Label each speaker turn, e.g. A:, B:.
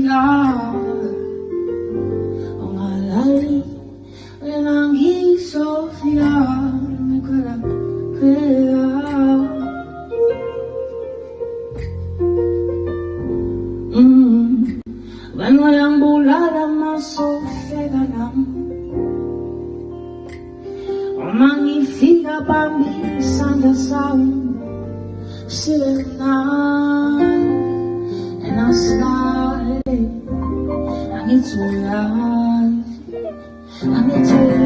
A: ongalali enangisofia mikwelaphela Banwayambulala masohleka nami uma ngifika phambili isandla sami sibe mnandi and I smile I need to lie